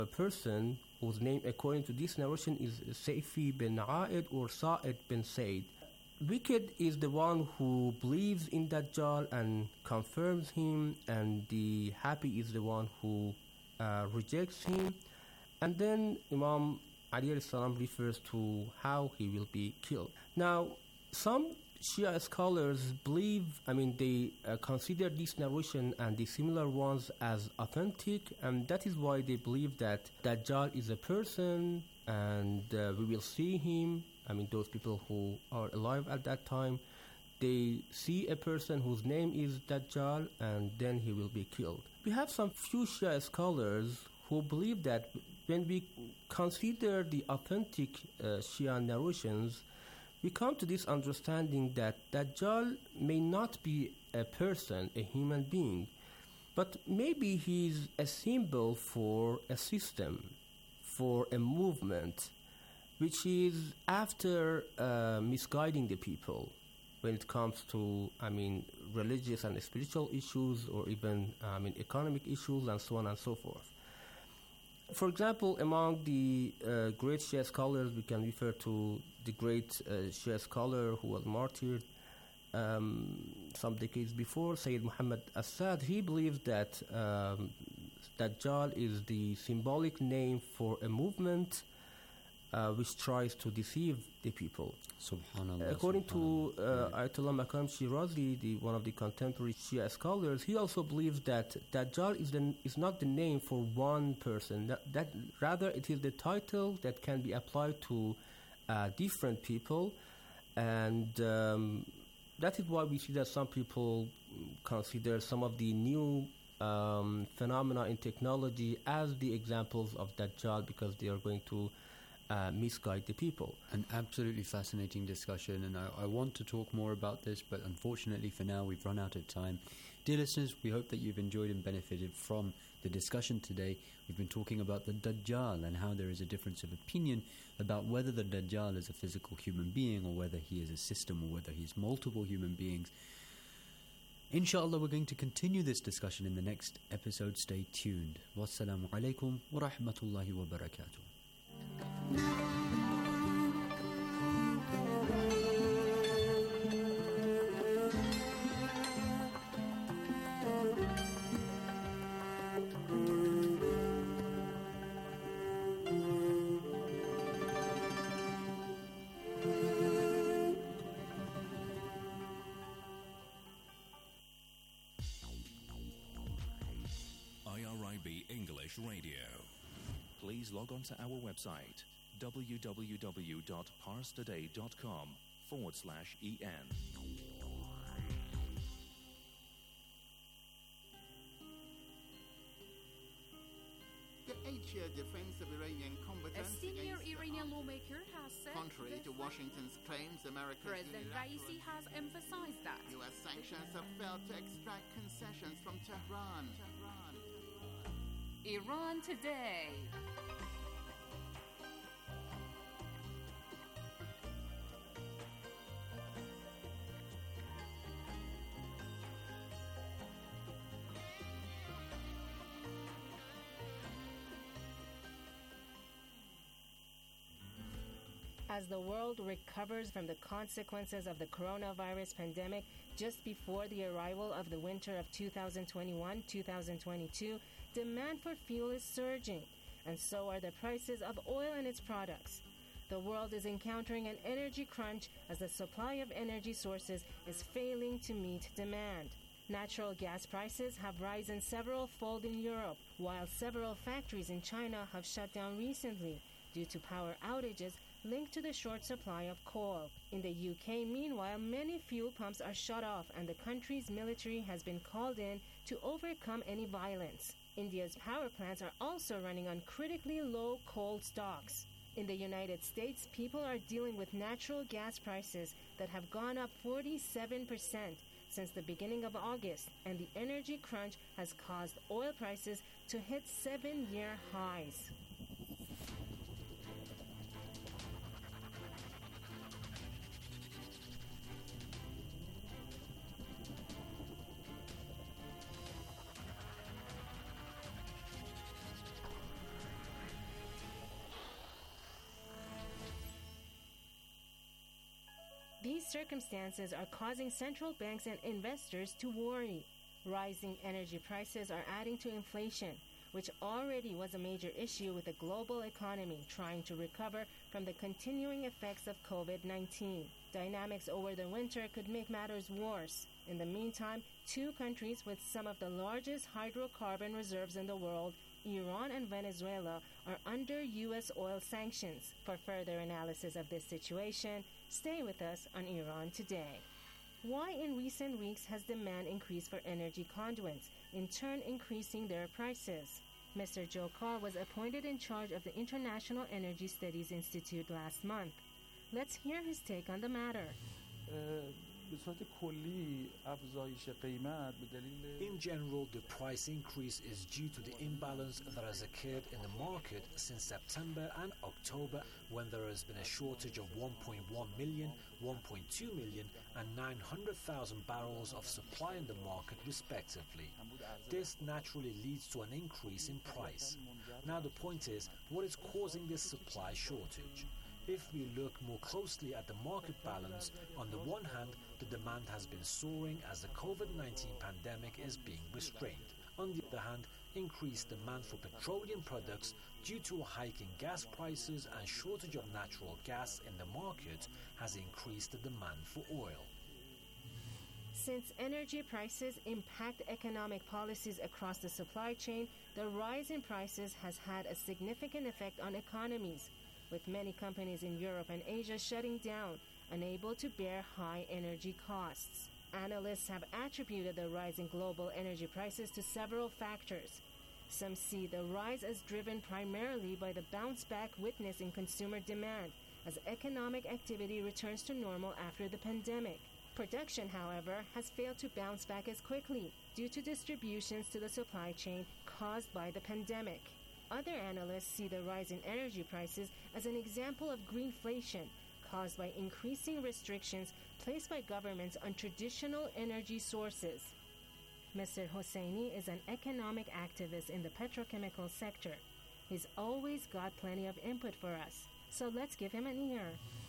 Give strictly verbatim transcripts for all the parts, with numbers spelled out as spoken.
a person whose name, according to this narration, is Saifi bin A'id or Sa'id bin Said. Wicked is the one who believes in Dajjal and confirms him, and the happy is the one who uh, rejects him. And then Imam Ali alayhi salam refers to how he will be killed. Now, some Shia scholars believe, I mean, they uh, consider this narration and the similar ones as authentic, and that is why they believe that Dajjal is a person and uh, we will see him. I mean, those people who are alive at that time, they see a person whose name is Dajjal and then he will be killed. We have some few Shia scholars who believe that when we consider the authentic uh, Shia narrations, we come to this understanding that Dajjal may not be a person, a human being, but maybe he's a symbol for a system, for a movement, which is after uh, misguiding the people when it comes to, I mean, religious and spiritual issues, or even, I mean, economic issues, and so on and so forth. For example, among the uh, great Shia scholars, we can refer to the great uh, Shia scholar who was martyred um, some decades before, Sayyid Muhammad Assad. He believes that um, Dajjal is the symbolic name for a movement uh, which tries to deceive the people. Subhanallah. According subhanallah. to uh, Ayatollah Maqam Shirazi, the, one of the contemporary Shia scholars, he also believes that Dajjal is, the, is not the name for one person. That, that rather, it is the title that can be applied to uh, different people, and um, that is why we see that some people consider some of the new um, phenomena in technology as the examples of Dajjal, because they are going to Uh, misguide the people. An absolutely fascinating discussion, and I, I want to talk more about this, but unfortunately for now we've run out of time. Dear listeners, we hope that you've enjoyed and benefited from the discussion today. We've been talking about the Dajjal and how there is a difference of opinion about whether the Dajjal is a physical human being, or whether he is a system, or whether he's multiple human beings. Inshallah, we're going to continue this discussion in the next episode. Stay tuned. Wassalamu alaikum wa rahmatullahi wa barakatuh. I R I B English Radio. Please log on to our website, www.parstoday.com forward slash en. The eight-year defense of Iranian combatants A senior against Iranian lawmaker has said contrary to Washington's claims, America's President unilateral Raisi has emphasized that U S sanctions have failed to extract concessions from Tehran. Tehran. Iran Today. As the world recovers from the consequences of the coronavirus pandemic just before the arrival of the winter of two thousand twenty-one to two thousand twenty-two, demand for fuel is surging, and so are the prices of oil and its products. The world is encountering an energy crunch as the supply of energy sources is failing to meet demand. Natural gas prices have risen several fold in Europe, while several factories in China have shut down recently due to power outages linked to the short supply of coal. In the U K, meanwhile, many fuel pumps are shut off and the country's military has been called in to overcome any violence. India's power plants are also running on critically low coal stocks. In the United States, people are dealing with natural gas prices that have gone up forty-seven percent since the beginning of August, and the energy crunch has caused oil prices to hit seven-year highs. circumstances are causing central banks and investors to worry. Rising energy prices are adding to inflation, which already was a major issue with the global economy trying to recover from the continuing effects of COVID nineteen. Dynamics over the winter could make matters worse. In the meantime, two countries with some of the largest hydrocarbon reserves in the world, Iran and Venezuela, are under U S oil sanctions. For further analysis of this situation, stay with us on Iran Today. Why in recent weeks has demand increased for energy conduits, in turn increasing their prices? Mister Joe Carr was appointed in charge of the International Energy Studies Institute last month. Let's hear his take on the matter. In general, the price increase is due to the imbalance that has occurred in the market since September and October, when there has been a shortage of one point one million, one point two million and nine hundred thousand barrels of supply in the market respectively. This naturally leads to an increase in price. Now the point is, what is causing this supply shortage? If we look more closely at the market balance, on the one hand, the demand has been soaring as the COVID nineteen pandemic is being restrained. On the other hand, increased demand for petroleum products due to a hike in gas prices and shortage of natural gas in the market has increased the demand for oil. Since energy prices impact economic policies across the supply chain, the rise in prices has had a significant effect on economies, with many companies in Europe and Asia shutting down, unable to bear high energy costs. Analysts have attributed the rise in global energy prices to several factors. Some see the rise as driven primarily by the bounce back witnessed in consumer demand as economic activity returns to normal after the pandemic. Production, however, has failed to bounce back as quickly due to distributions to the supply chain caused by the pandemic. Other analysts see the rise in energy prices as an example of greenflation caused by increasing restrictions placed by governments on traditional energy sources. Mister Hosseini is an economic activist in the petrochemical sector. He's always got plenty of input for us, so let's give him an ear.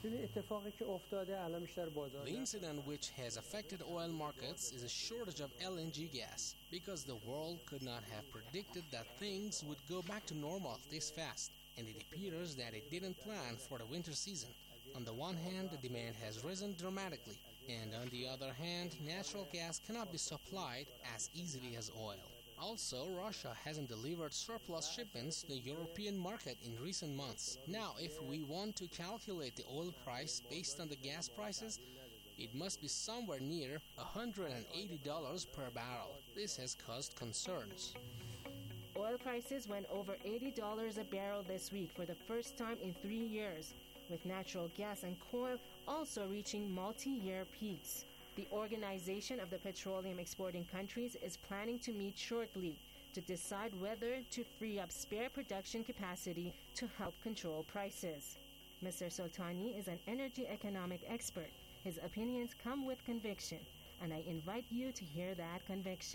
The incident which has affected oil markets is a shortage of L N G gas, because the world could not have predicted that things would go back to normal this fast, and it appears that it didn't plan for the winter season. On the one hand, the demand has risen dramatically, and on the other hand, natural gas cannot be supplied as easily as oil. Also, Russia hasn't delivered surplus shipments to the European market in recent months. Now, if we want to calculate the oil price based on the gas prices, it must be somewhere near one hundred eighty dollars per barrel. This has caused concerns. Oil prices went over eighty dollars a barrel this week for the first time in three years, with natural gas and coal also reaching multi-year peaks. The Organization of the Petroleum Exporting Countries is planning to meet shortly to decide whether to free up spare production capacity to help control prices. Mister Soltani is an energy economic expert. His opinions come with conviction, and I invite you to hear that conviction.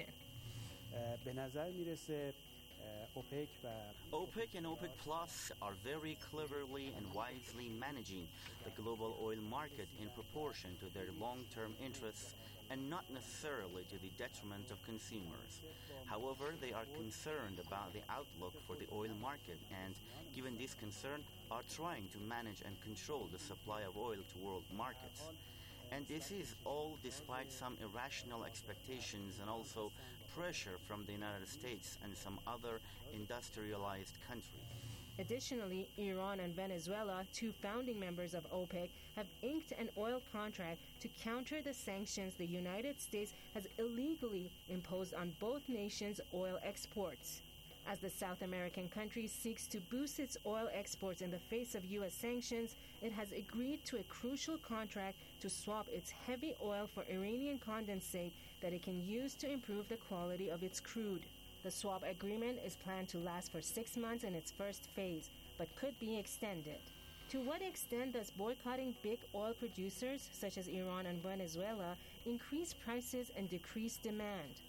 OPEC and OPEC Plus are very cleverly and wisely managing the global oil market in proportion to their long-term interests and not necessarily to the detriment of consumers. However, they are concerned about the outlook for the oil market and, given this concern, are trying to manage and control the supply of oil to world markets. And this is all despite some irrational expectations and also pressure from the United States and some other industrialized countries. Additionally, Iran and Venezuela, two founding members of OPEC, have inked an oil contract to counter the sanctions the United States has illegally imposed on both nations' oil exports. As the South American country seeks to boost its oil exports in the face of U S sanctions, it has agreed to a crucial contract to swap its heavy oil for Iranian condensate that it can use to improve the quality of its crude. The swap agreement is planned to last for six months in its first phase, but could be extended. To what extent does boycotting big oil producers, such as Iran and Venezuela, increase prices and decrease demand?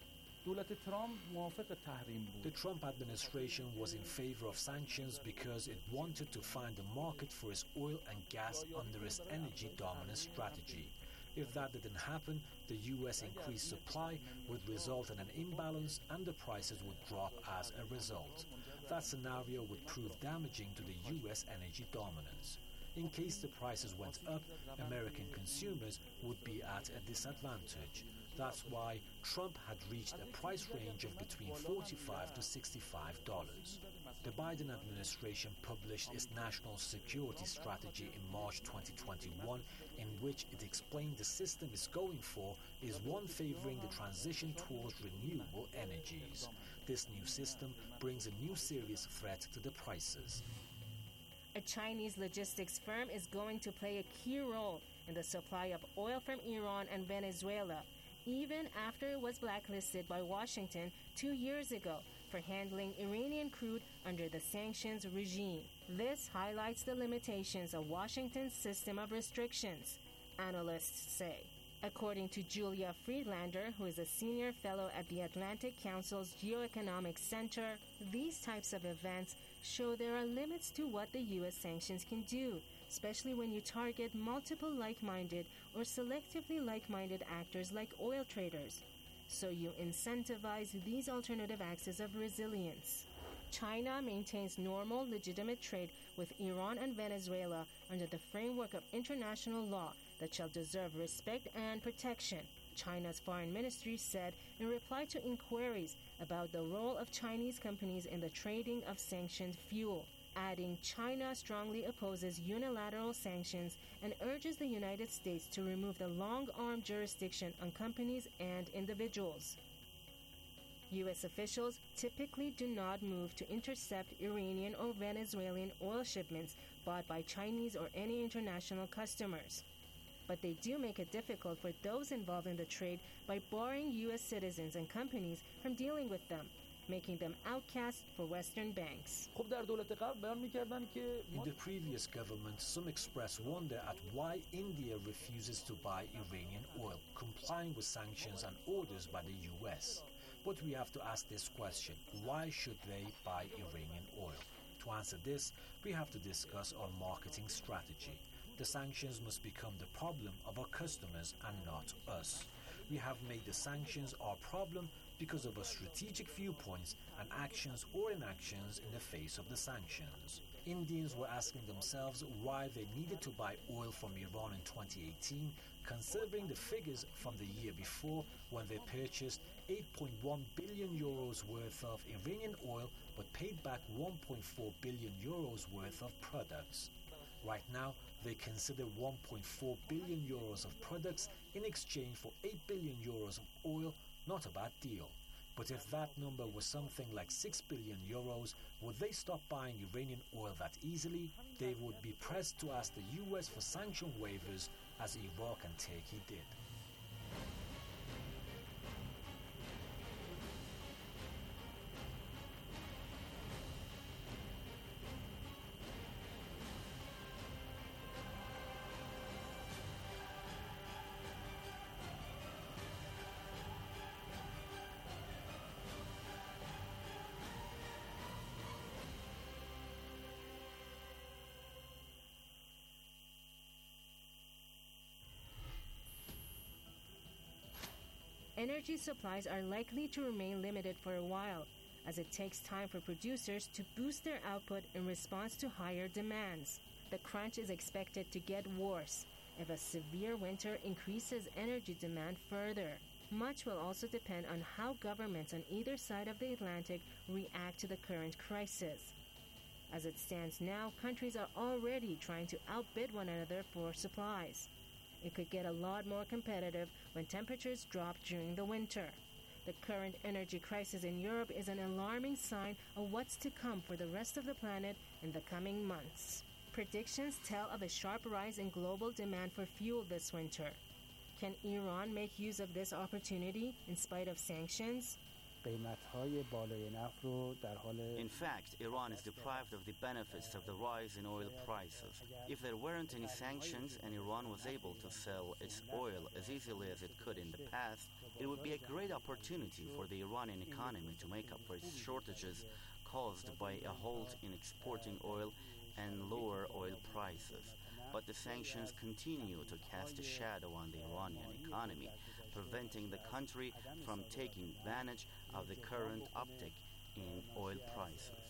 The Trump administration was in favor of sanctions because it wanted to find a market for its oil and gas under its energy dominance strategy. If that didn't happen, the U S increased supply would result in an imbalance and the prices would drop as a result. That scenario would prove damaging to the U S energy dominance. In case the prices went up, American consumers would be at a disadvantage. That's why Trump had reached a price range of between forty-five to sixty-five dollars. The Biden administration published its national security strategy in March twenty twenty-one, in which it explained the system it's going for is one favoring the transition towards renewable energies. This new system brings a new serious threat to the prices. A Chinese logistics firm is going to play a key role in the supply of oil from Iran and Venezuela, even after it was blacklisted by Washington two years ago for handling Iranian crude under the sanctions regime. This highlights the limitations of Washington's system of restrictions, analysts say. According to Julia Friedlander, who is a senior fellow at the Atlantic Council's Geoeconomic Center, these types of events show there are limits to what the U S sanctions can do, especially when you target multiple like-minded or selectively like-minded actors like oil traders. So you incentivize these alternative axes of resilience. China maintains normal, legitimate trade with Iran and Venezuela under the framework of international law that shall deserve respect and protection, China's foreign ministry said in reply to inquiries about the role of Chinese companies in the trading of sanctioned fuel, adding China strongly opposes unilateral sanctions and urges the United States to remove the long-arm jurisdiction on companies and individuals. U S officials typically do not move to intercept Iranian or Venezuelan oil shipments bought by Chinese or any international customers. But they do make it difficult for those involved in the trade by barring U S citizens and companies from dealing with them, making them outcasts for Western banks. In the previous government, some expressed wonder at why India refuses to buy Iranian oil, complying with sanctions and orders by the U S. But we have to ask this question: why should they buy Iranian oil? To answer this, we have to discuss our marketing strategy. The sanctions must become the problem of our customers and not us. We have made the sanctions our problem because of our strategic viewpoints and actions or inactions in the face of the sanctions. Indians were asking themselves why they needed to buy oil from Iran in twenty eighteen, considering the figures from the year before when they purchased eight point one billion euros worth of Iranian oil but paid back one point four billion euros worth of products. Right now, they consider one point four billion euros of products in exchange for eight billion euros of oil not a bad deal. But if that number was something like six billion euros, would they stop buying Iranian oil that easily? They would be pressed to ask the U S for sanction waivers, as Iraq and Turkey did. Energy supplies are likely to remain limited for a while, as it takes time for producers to boost their output in response to higher demands. The crunch is expected to get worse if a severe winter increases energy demand further. Much will also depend on how governments on either side of the Atlantic react to the current crisis. As it stands now, countries are already trying to outbid one another for supplies. It could get a lot more competitive when temperatures drop during the winter. The current energy crisis in Europe is an alarming sign of what's to come for the rest of the planet in the coming months. Predictions tell of a sharp rise in global demand for fuel this winter. Can Iran make use of this opportunity in spite of sanctions? In fact, Iran is deprived of the benefits of the rise in oil prices. If there weren't any sanctions and Iran was able to sell its oil as easily as it could in the past, it would be a great opportunity for the Iranian economy to make up for its shortages caused by a halt in exporting oil and lower oil prices. prices. But the sanctions continue to cast a shadow on the Iranian economy, preventing the country from taking advantage of the current uptick in oil prices.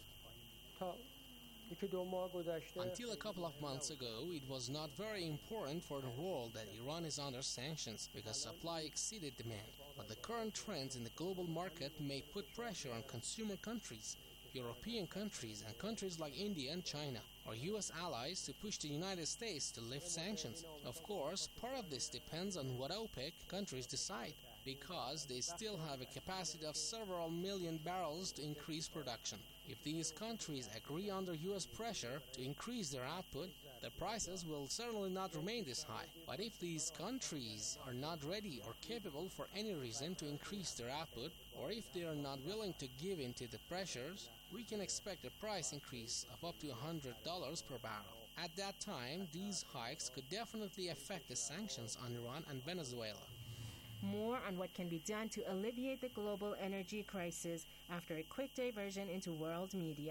Until a couple of months ago, it was not very important for the world that Iran is under sanctions because supply exceeded demand. But the current trends in the global market may put pressure on consumer countries, European countries, and countries like India and China, or U S allies, to push the United States to lift sanctions. Of course, part of this depends on what OPEC countries decide, because they still have a capacity of several million barrels to increase production. If these countries agree under U S pressure to increase their output, the prices will certainly not remain this high. But if these countries are not ready or capable for any reason to increase their output, or if they are not willing to give in to the pressures, we can expect a price increase of up to one hundred dollars per barrel. At that time, these hikes could definitely affect the sanctions on Iran and Venezuela. More on what can be done to alleviate the global energy crisis after a quick diversion into world media.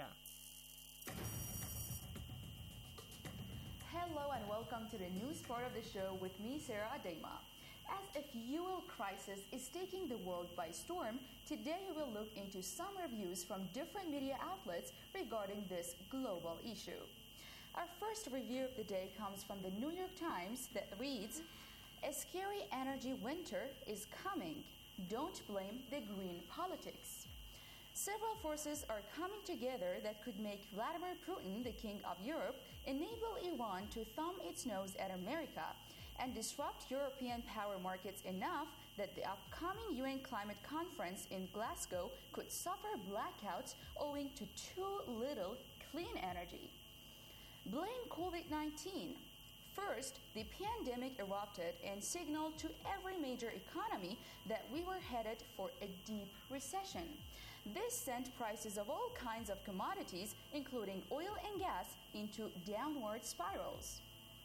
Hello and welcome to the news part of the show with me, Sarah Adema. As a fuel crisis is taking the world by storm, today we will look into some reviews from different media outlets regarding this global issue. Our first review of the day comes from the New York Times that reads, "A scary energy winter is coming. Don't blame the green politics." Several forces are coming together that could make Vladimir Putin, the king of Europe, enable Iran to thumb its nose at America and disrupt European power markets enough that the upcoming U N climate conference in Glasgow could suffer blackouts owing to too little clean energy. Blame COVID nineteen. First, the pandemic erupted and signaled to every major economy that we were headed for a deep recession. This sent prices of all kinds of commodities, including oil and gas, into downward spirals.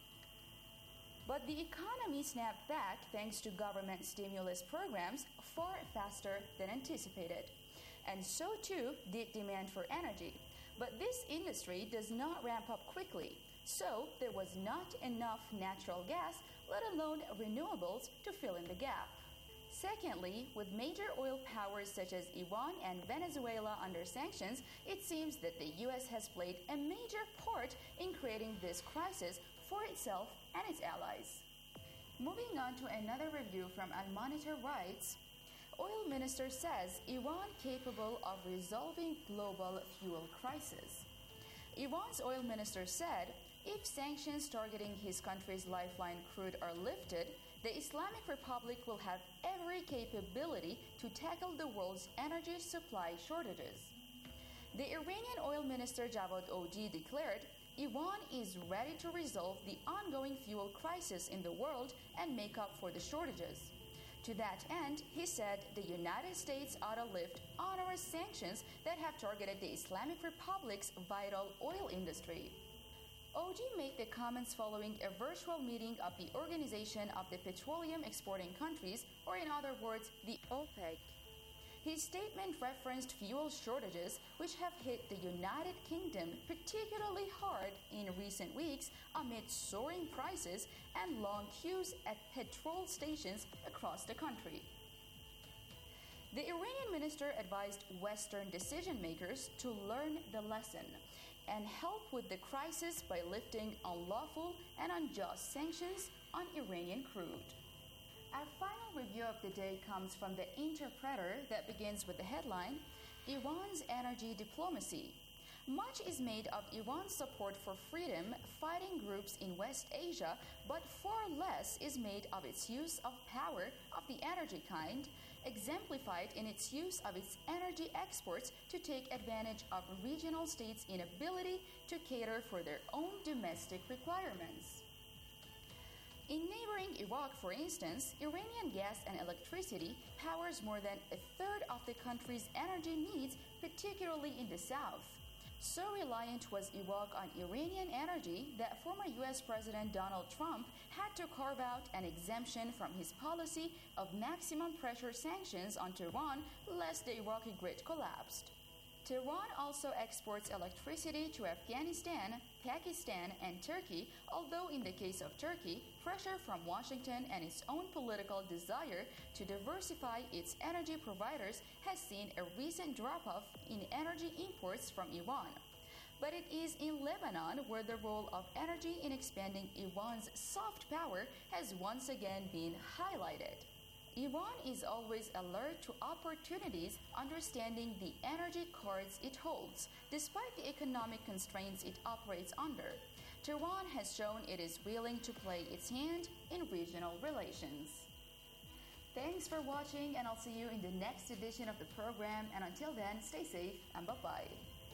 But the economy snapped back thanks to government stimulus programs far faster than anticipated. And so too did demand for energy. But this industry does not ramp up quickly. So there was not enough natural gas, let alone renewables, to fill in the gap. Secondly, with major oil powers such as Iran and Venezuela under sanctions, it seems that the U S has played a major part in creating this crisis for itself and its allies. Moving on to another review from Al-Monitor writes, Oil Minister says Iran capable of resolving global fuel crisis. Iran's oil minister said, if sanctions targeting his country's lifeline crude are lifted, the Islamic Republic will have every capability to tackle the world's energy supply shortages. The Iranian oil minister Javad Odi declared, Iran is ready to resolve the ongoing fuel crisis in the world and make up for the shortages. To that end, he said the United States ought to lift onerous sanctions that have targeted the Islamic Republic's vital oil industry. Odi made the comments following a virtual meeting of the Organization of the Petroleum Exporting Countries, or in other words, the OPEC. His statement referenced fuel shortages, which have hit the United Kingdom particularly hard in recent weeks amid soaring prices and long queues at petrol stations across the country. The Iranian minister advised Western decision makers to learn the lesson and help with the crisis by lifting unlawful and unjust sanctions on Iranian crude. Our final review of the day comes from the Interpreter that begins with the headline, Iran's Energy Diplomacy. Much is made of Iran's support for freedom fighting groups in West Asia, but far less is made of its use of power of the energy kind, exemplified in its use of its energy exports to take advantage of regional states' inability to cater for their own domestic requirements. In neighboring Iraq, for instance, Iranian gas and electricity powers more than a third of the country's energy needs, particularly in the south. So reliant was Iraq on Iranian energy that former U S President Donald Trump had to carve out an exemption from his policy of maximum pressure sanctions on Tehran lest the Iraqi grid collapsed. Tehran also exports electricity to Afghanistan, Pakistan, and Turkey, although in the case of Turkey, pressure from Washington and its own political desire to diversify its energy providers has seen a recent drop-off in energy imports from Iran. But it is in Lebanon where the role of energy in expanding Iran's soft power has once again been highlighted. Iran is always alert to opportunities, understanding the energy cards it holds, despite the economic constraints it operates under. Tehran has shown it is willing to play its hand in regional relations. Thanks for watching, and I'll see you in the next edition of the program. And until then, stay safe and bye-bye.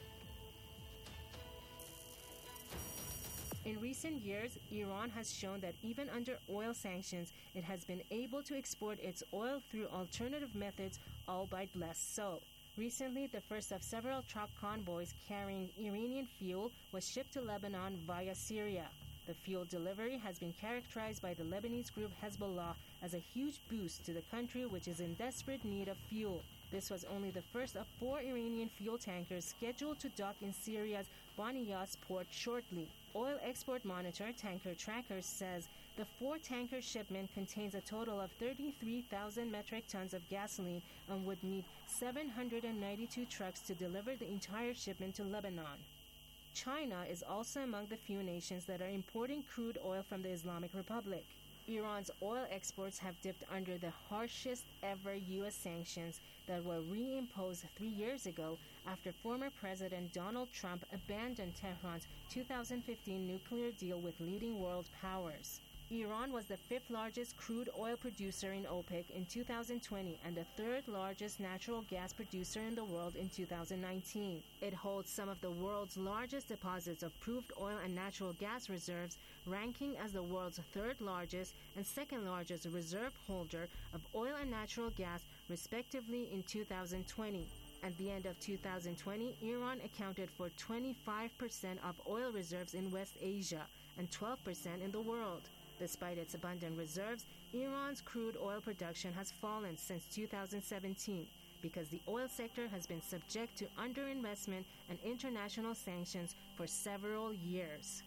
In recent years, Iran has shown that even under oil sanctions, it has been able to export its oil through alternative methods, albeit less so. Recently, the first of several truck convoys carrying Iranian fuel was shipped to Lebanon via Syria. The fuel delivery has been characterized by the Lebanese group Hezbollah as a huge boost to the country, which is in desperate need of fuel. This was only the first of four Iranian fuel tankers scheduled to dock in Syria's Banias port shortly. Oil Export Monitor Tanker Tracker says the four-tanker shipment contains a total of thirty-three thousand metric tons of gasoline and would need seven hundred ninety-two trucks to deliver the entire shipment to Lebanon. China is also among the few nations that are importing crude oil from the Islamic Republic. Iran's oil exports have dipped under the harshest ever U S sanctions that were reimposed three years ago after former President Donald Trump abandoned Tehran's two thousand fifteen nuclear deal with leading world powers. Iran was the fifth largest crude oil producer in OPEC in two thousand twenty and the third largest natural gas producer in the world in two thousand nineteen. It holds some of the world's largest deposits of proved oil and natural gas reserves, ranking as the world's third largest and second largest reserve holder of oil and natural gas, respectively, in two thousand twenty. At the end of two thousand twenty, Iran accounted for twenty-five percent of oil reserves in West Asia and twelve percent in the world. Despite its abundant reserves, Iran's crude oil production has fallen since two thousand seventeen because the oil sector has been subject to underinvestment and international sanctions for several years.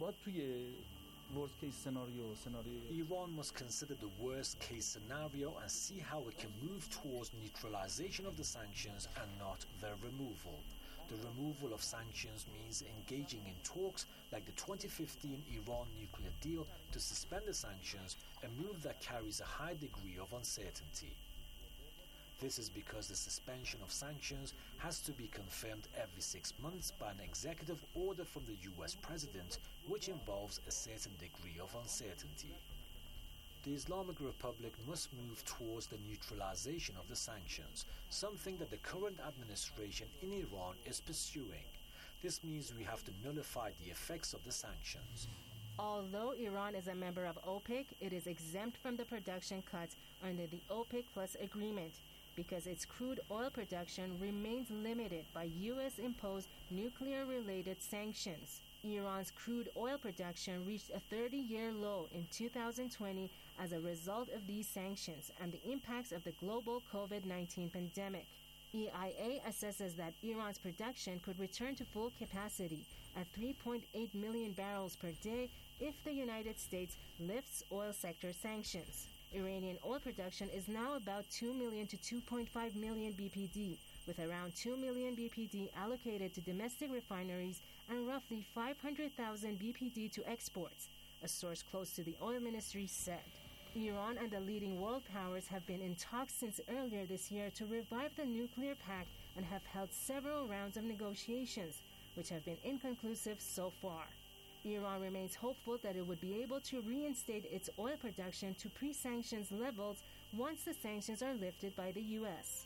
Iran must consider the worst case scenario and see how it can move towards neutralization of the sanctions and not their removal. The removal of sanctions means engaging in talks like the twenty fifteen Iran nuclear deal to suspend the sanctions, a move that carries a high degree of uncertainty. This is because the suspension of sanctions has to be confirmed every six months by an executive order from the U S president, which involves a certain degree of uncertainty. The Islamic Republic must move towards the neutralization of the sanctions, something that the current administration in Iran is pursuing. This means we have to nullify the effects of the sanctions. Although Iran is a member of OPEC, it is exempt from the production cuts under the OPEC Plus agreement because its crude oil production remains limited by U S-imposed nuclear-related sanctions. Iran's crude oil production reached a thirty-year low in two thousand twenty as a result of these sanctions and the impacts of the global COVID nineteen pandemic. E I A assesses that Iran's production could return to full capacity at three point eight million barrels per day if the United States lifts oil sector sanctions. Iranian oil production is now about two million to two point five million B P D, with around two million B P D allocated to domestic refineries and roughly five hundred thousand B P D to exports, a source close to the oil ministry said. Iran and the leading world powers have been in talks since earlier this year to revive the nuclear pact and have held several rounds of negotiations, which have been inconclusive so far. Iran remains hopeful that it would be able to reinstate its oil production to pre-sanctions levels once the sanctions are lifted by the U S.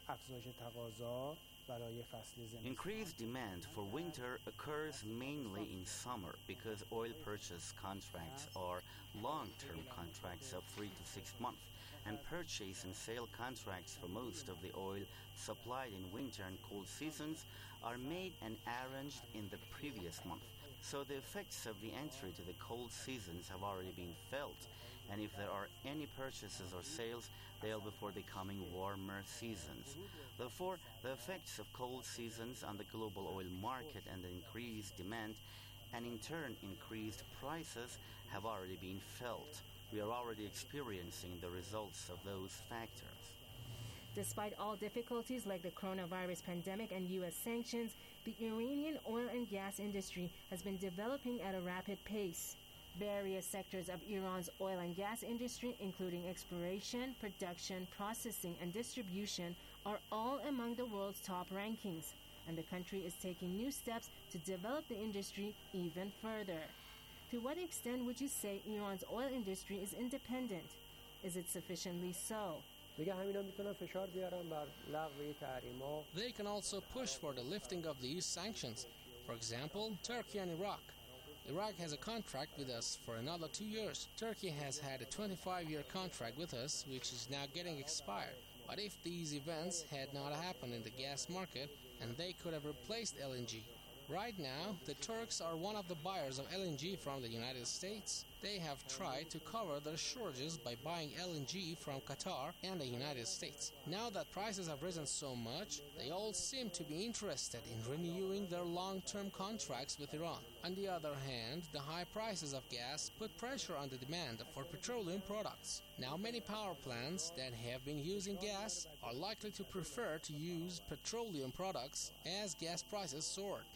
Increased demand for winter occurs mainly in summer because oil purchase contracts are long-term contracts of three to six months, and purchase and sale contracts for most of the oil supplied in winter and cold seasons are made and arranged in the previous month. So the effects of the entry to the cold seasons have already been felt, and if there are any purchases or sales, they'll before the coming warmer seasons. Therefore, the effects of cold seasons on the global oil market and the increased demand, and in turn increased prices, have already been felt. We are already experiencing the results of those factors. Despite all difficulties like the coronavirus pandemic and U S sanctions, the Iranian oil and gas industry has been developing at a rapid pace. Various sectors of Iran's oil and gas industry, including exploration, production, processing, and distribution, are all among the world's top rankings, and the country is taking new steps to develop the industry even further. To what extent would you say Iran's oil industry is independent? Is it sufficiently so? They can also push for the lifting of these sanctions. For example, Turkey and Iraq. Iraq has a contract with us for another two years. Turkey has had a twenty-five-year contract with us, which is now getting expired. But if these events had not happened in the gas market, and they could have replaced L N G. Right now, the Turks are one of the buyers of L N G from the United States. They have tried to cover their shortages by buying L N G from Qatar and the United States. Now that prices have risen so much, they all seem to be interested in renewing their long-term contracts with Iran. On the other hand, the high prices of gas put pressure on the demand for petroleum products. Now many power plants that have been using gas are likely to prefer to use petroleum products as gas prices soared.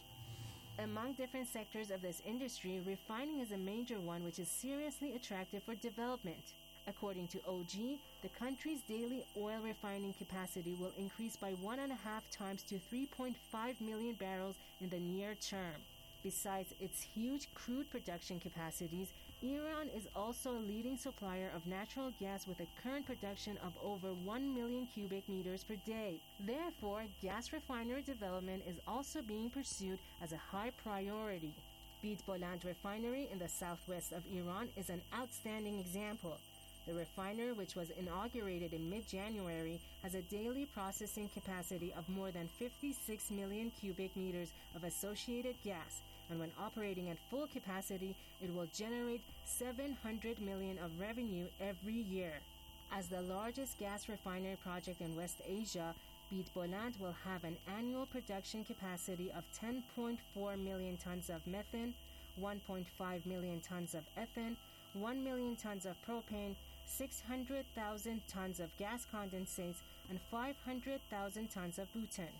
Among different sectors of this industry, refining is a major one which is seriously attractive for development. According to O G, the country's daily oil refining capacity will increase by one and a half times to three point five million barrels in the near term. Besides its huge crude production capacities, Iran is also a leading supplier of natural gas with a current production of over one million cubic meters per day. Therefore, gas refinery development is also being pursued as a high priority. Beit Boland refinery in the southwest of Iran is an outstanding example. The refinery, which was inaugurated in mid-January, has a daily processing capacity of more than fifty-six million cubic meters of associated gas, and when operating at full capacity, it will generate seven hundred million dollars of revenue every year. As the largest gas refinery project in West Asia, Beit Boland will have an annual production capacity of ten point four million tons of methane, one point five million tons of ethane, one million tons of propane, six hundred thousand tons of gas condensates, and five hundred thousand tons of butane.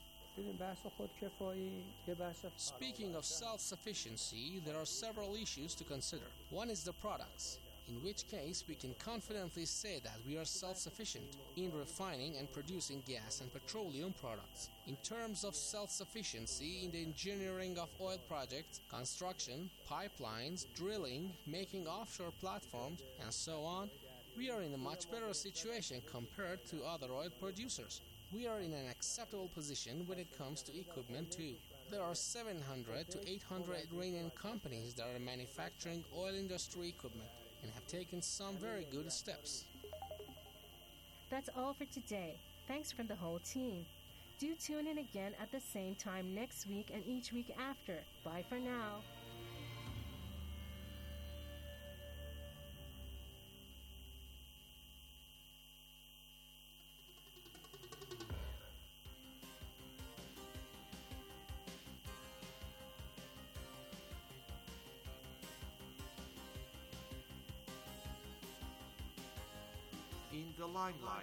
Speaking of self-sufficiency, there are several issues to consider. One is the products, in which case we can confidently say that we are self-sufficient in refining and producing gas and petroleum products. In terms of self-sufficiency in the engineering of oil projects, construction, pipelines, drilling, making offshore platforms, and so on, we are in a much better situation compared to other oil producers. We are in an acceptable position when it comes to equipment too. There are seven hundred to eight hundred Iranian companies that are manufacturing oil industry equipment and have taken some very good steps. That's all for today. Thanks from the whole team. Do tune in again at the same time next week and each week after. Bye for now. In the limelight.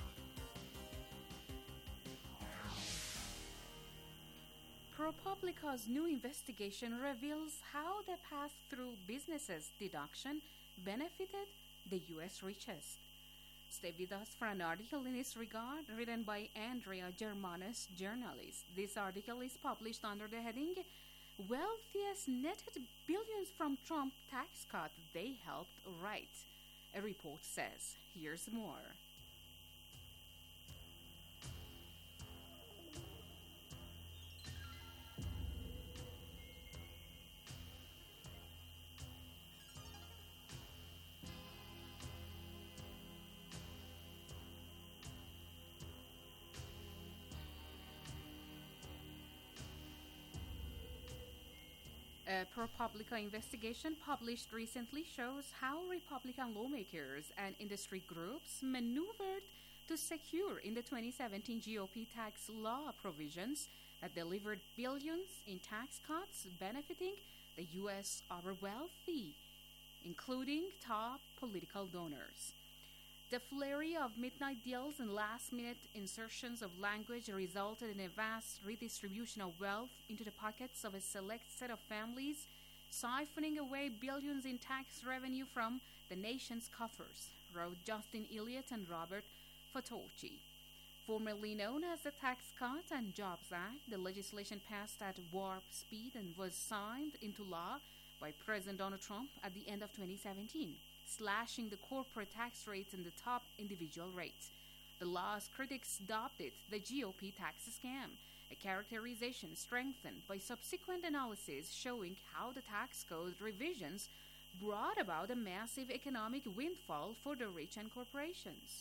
ProPublica's new investigation reveals how the pass-through businesses deduction benefited the U S richest. Stay with us for an article in this regard written by Andrea Germanes, journalist. This article is published under the heading Wealthiest Netted Billions from Trump Tax Cut They Helped Write. A report says, here's more. A ProPublica investigation published recently shows how Republican lawmakers and industry groups maneuvered to secure in the twenty seventeen G O P tax law provisions that delivered billions in tax cuts benefiting the U S overwealthy, including top political donors. The flurry of midnight deals and last-minute insertions of language resulted in a vast redistribution of wealth into the pockets of a select set of families, siphoning away billions in tax revenue from the nation's coffers, wrote Justin Elliott and Robert Fotocci. Formerly known as the Tax Cut and Jobs Act, the legislation passed at warp speed and was signed into law by President Donald Trump at the end of twenty seventeen. Slashing the corporate tax rates and the top individual rates. The law's critics dubbed it the G O P tax scam, a characterization strengthened by subsequent analysis showing how the tax code revisions brought about a massive economic windfall for the rich and corporations.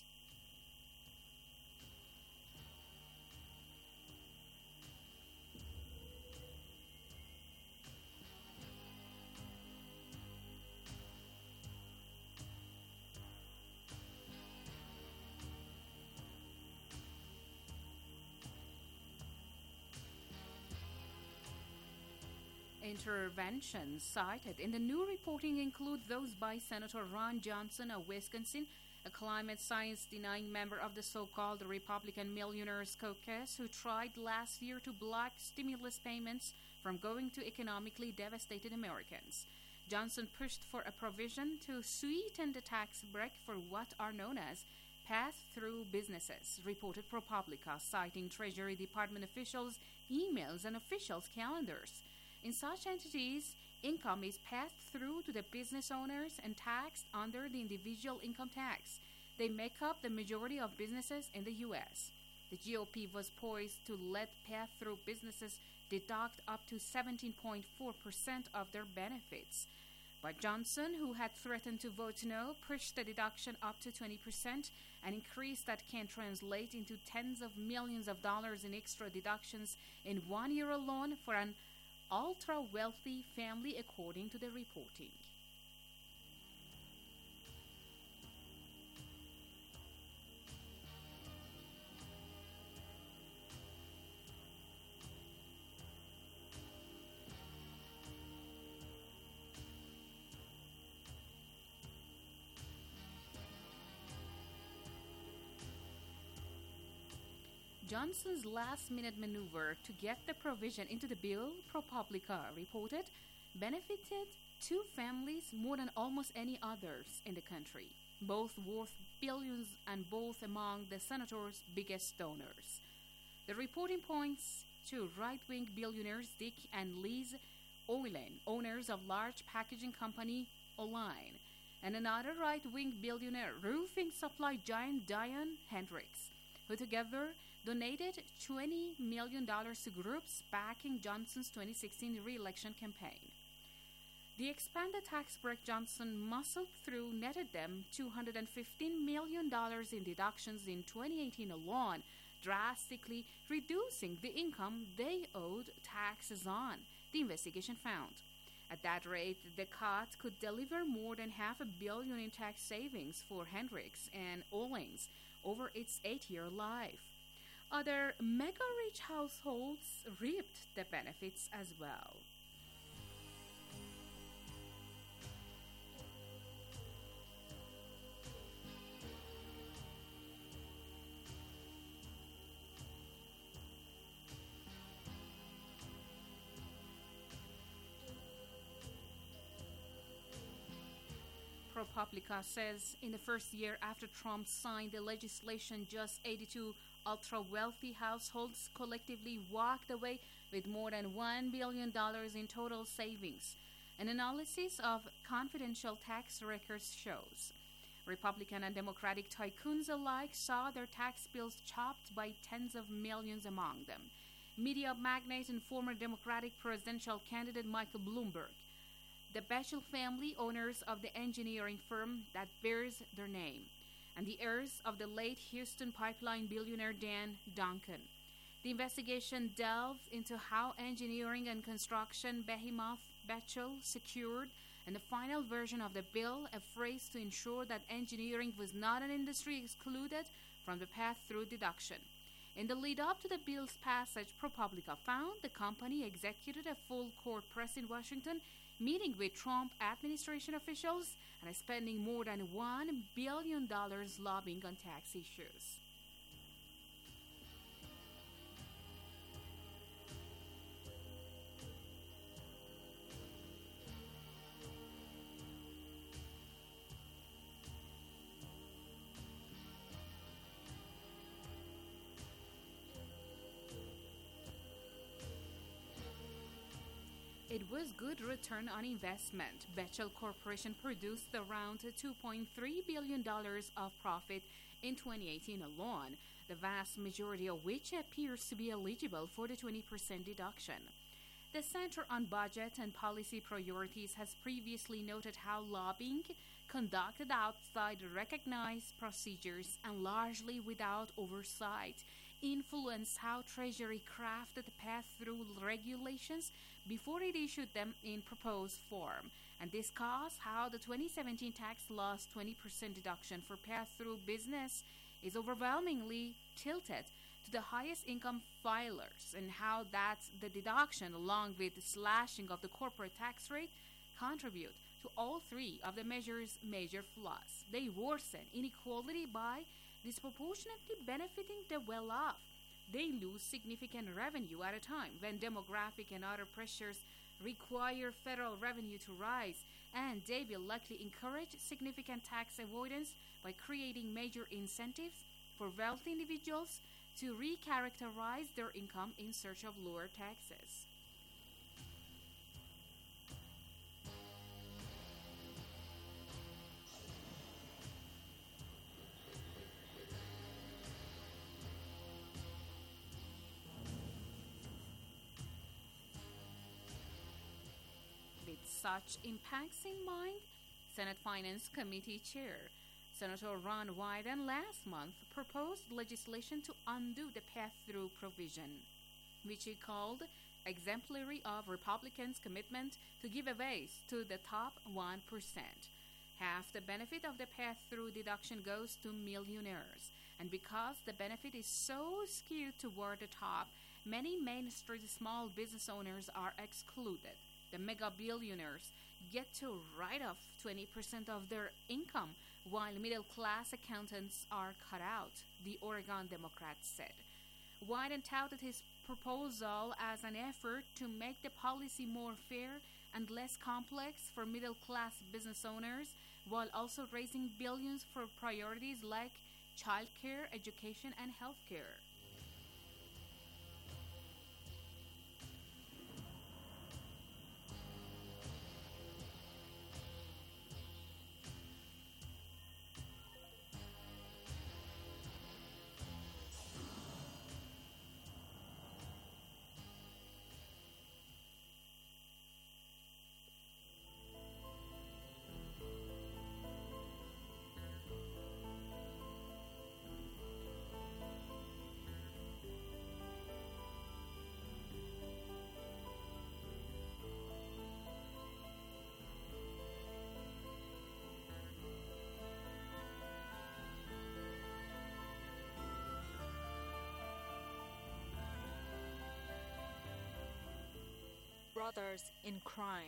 Interventions cited in the new reporting include those by Senator Ron Johnson of Wisconsin, a climate science-denying member of the so-called Republican Millionaires Caucus who tried last year to block stimulus payments from going to economically devastated Americans. Johnson pushed for a provision to sweeten the tax break for what are known as pass-through businesses, reported ProPublica, citing Treasury Department officials' emails and officials' calendars. In such entities, income is passed through to the business owners and taxed under the individual income tax. They make up the majority of businesses in the U S. The G O P was poised to let pass-through businesses deduct up to seventeen point four percent of their benefits. But Johnson, who had threatened to vote no, pushed the deduction up to twenty percent, an increase that can translate into tens of millions of dollars in extra deductions in one year alone for an ultra-wealthy family, according to the reporting. Johnson's last-minute maneuver to get the provision into the bill, ProPublica reported, benefited two families more than almost any others in the country, both worth billions and both among the senator's biggest donors. The reporting points to right-wing billionaires Dick and Liz Oilen, owners of large packaging company Oline, and another right-wing billionaire roofing supply giant Diane Hendricks, who together donated twenty million dollars to groups backing Johnson's twenty sixteen re-election campaign. The expanded tax break Johnson muscled through netted them two hundred fifteen million dollars in deductions in twenty eighteen alone, drastically reducing the income they owed taxes on, the investigation found. At that rate, the cut could deliver more than half a billion in tax savings for Hendricks and Owings over its eight-year life. Other mega-rich households reaped the benefits as well. ProPublica says in the first year after Trump signed the legislation, just eighty-two ultra-wealthy households collectively walked away with more than one billion dollars in total savings. An analysis of confidential tax records shows Republican and Democratic tycoons alike saw their tax bills chopped by tens of millions among them. Media magnate and former Democratic presidential candidate Michael Bloomberg, the Bechtel family, owners of the engineering firm that bears their name, and the heirs of the late Houston pipeline billionaire Dan Duncan. The investigation delves into how engineering and construction behemoth Betchel secured in the final version of the bill a phrase to ensure that engineering was not an industry excluded from the pass-through deduction. In the lead-up to the bill's passage, ProPublica found the company executed a full court press in Washington, meeting with Trump administration officials and spending more than one billion dollars lobbying on tax issues. It was good return on investment. Betchel Corporation produced around two point three billion dollars of profit in twenty eighteen alone, the vast majority of which appears to be eligible for the twenty percent deduction. The Center on Budget and Policy Priorities has previously noted how lobbying, conducted outside recognized procedures and largely without oversight, influenced how Treasury crafted pass-through regulations before it issued them in proposed form, and this caused how the twenty seventeen tax law's twenty percent deduction for pass-through business is overwhelmingly tilted to the highest income filers, and how that the deduction, along with the slashing of the corporate tax rate, contribute to all three of the measure's major flaws. They worsen inequality by disproportionately benefiting the well-off. They lose significant revenue at a time when demographic and other pressures require federal revenue to rise, and they will likely encourage significant tax avoidance by creating major incentives for wealthy individuals to recharacterize their income in search of lower taxes. With such impacts in mind, Senate Finance Committee Chair Senator Ron Wyden last month proposed legislation to undo the pass-through provision, which he called exemplary of Republicans' commitment to giveaways to the top one percent. Half the benefit of the pass-through deduction goes to millionaires, and because the benefit is so skewed toward the top, many Main Street small business owners are excluded. The mega billionaires get to write off twenty percent of their income, while middle-class accountants are cut out, the Oregon Democrat said. Wyden touted his proposal as an effort to make the policy more fair and less complex for middle-class business owners, while also raising billions for priorities like childcare, education, and healthcare. Brothers in crime.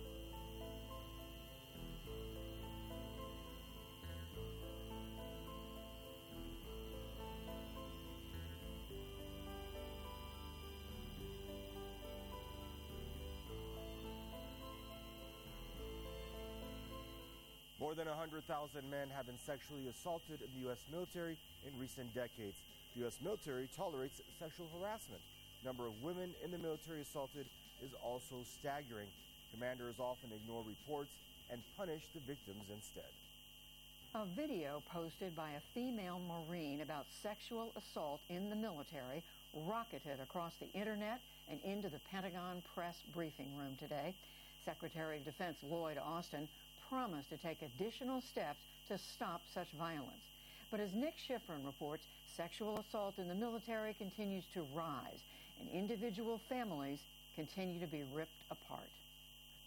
More than one hundred thousand men have been sexually assaulted in the U S military in recent decades. The U S military tolerates sexual harassment. The number of women in the military assaulted is also staggering. Commanders often ignore reports and punish the victims instead. A video posted by a female Marine about sexual assault in the military rocketed across the internet and into the Pentagon press briefing room today. Secretary of Defense Lloyd Austin promised to take additional steps to stop such violence. But as Nick Schifrin reports, sexual assault in the military continues to rise, and individual families continue to be ripped apart.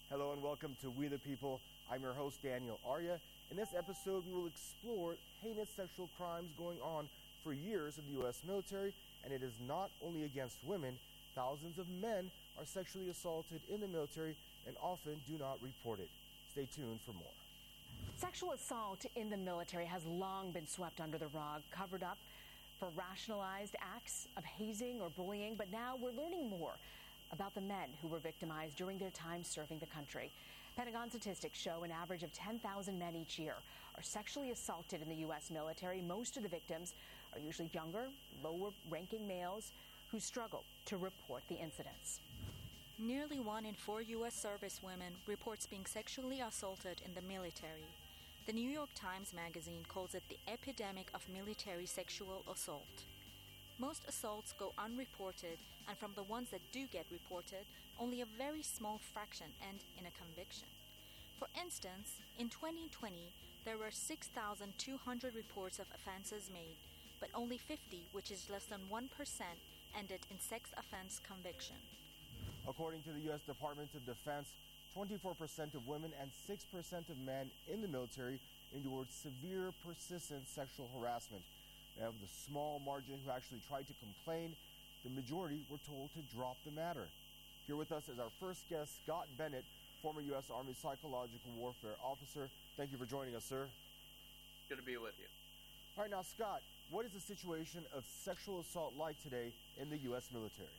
Hello and welcome to We the People. I'm your host, Daniel Arya. In this episode, we will explore heinous sexual crimes going on for years in the U S military, and it is not only against women. Thousands of men are sexually assaulted in the military and often do not report it. Stay tuned for more. Sexual assault in the military has long been swept under the rug, covered up for rationalized acts of hazing or bullying, but now we're learning more about the men who were victimized during their time serving the country. Pentagon statistics show an average of ten thousand men each year are sexually assaulted in the U S military. Most of the victims are usually younger, lower-ranking males who struggle to report the incidents. Nearly one in four U S servicewomen reports being sexually assaulted in the military. The New York Times Magazine calls it the epidemic of military sexual assault. Most assaults go unreported, and from the ones that do get reported, only a very small fraction end in a conviction. For instance, in twenty twenty, there were six thousand two hundred reports of offenses made, but only fifty, which is less than one percent, ended in sex offense conviction. According to the U S Department of Defense, twenty-four percent of women and six percent of men in the military endured severe, persistent sexual harassment. Of the small margin who actually tried to complain, the majority were told to drop the matter. Here with us is our first guest, Scott Bennett, former U S Army Psychological Warfare Officer. Thank you for joining us, sir. Good to be with you. All right, now, Scott, what is the situation of sexual assault like today in the U S military?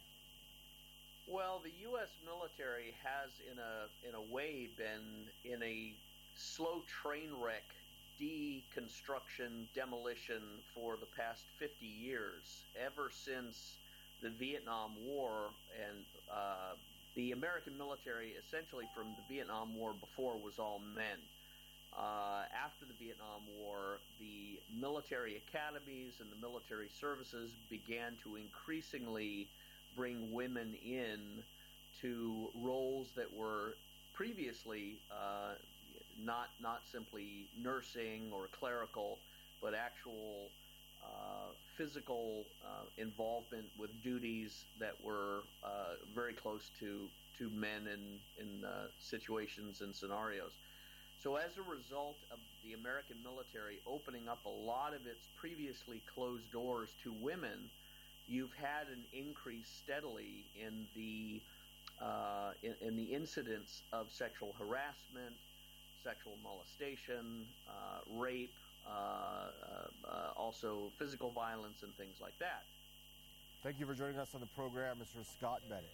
Well, the U S military has, in a in a way, been in a slow train wreck deconstruction, demolition for the past fifty years, ever since the Vietnam War. And uh, the American military, essentially from the Vietnam War before, was all men. Uh, after the Vietnam War, the military academies and the military services began to increasingly bring women in to roles that were previously uh, not not simply nursing or clerical, but actual uh, physical uh, involvement with duties that were uh, very close to to men in in uh, situations and scenarios. So as a result of the American military opening up a lot of its previously closed doors to women, you've had an increase steadily in the uh, in, in the incidence of sexual harassment, sexual molestation, uh, rape, uh, uh, uh, also physical violence and things like that. Thank you for joining us on the program, Mister Scott Bennett.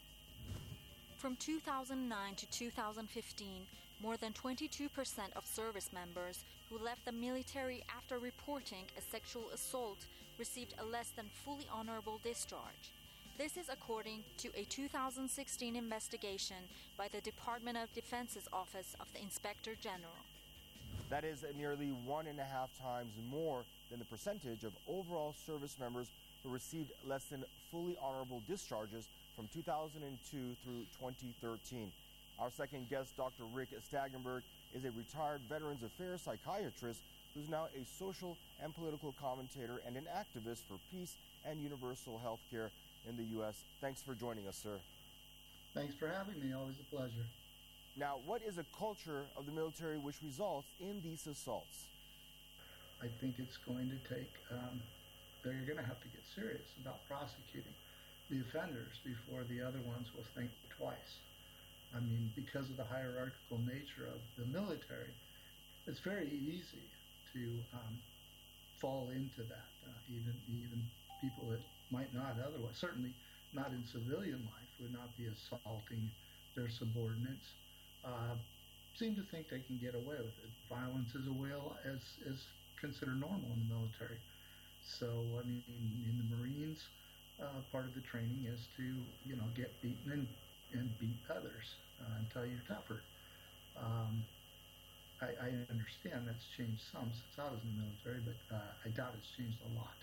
From two thousand nine to two thousand fifteen, more than twenty-two percent of service members who left the military after reporting a sexual assault received a less than fully honorable discharge. This is according to a two thousand sixteen investigation by the Department of Defense's Office of the Inspector General. That is nearly one and a half times more than the percentage of overall service members who received less than fully honorable discharges from two thousand two through twenty thirteen. Our second guest, Doctor Rick Stagenberg, is a retired Veterans Affairs psychiatrist who's now a social and political commentator and an activist for peace and universal health care in the U S. Thanks for joining us, sir. Thanks for having me. Always a pleasure. Now, what is a culture of the military which results in these assaults? I think it's going to take, um, they're going to have to get serious about prosecuting the offenders before the other ones will think twice. I mean, because of the hierarchical nature of the military, it's very easy to um, fall into that. Uh, even even people that might not otherwise, certainly not in civilian life, would not be assaulting their subordinates, uh, seem to think they can get away with it. Violence is a will as is considered normal in the military. So, I mean, in, in the Marines, uh, part of the training is to, you know, get beaten and, and beat others uh, until you're tougher. Um, I, I understand that's changed some since I was in the military, but uh, I doubt it's changed a lot.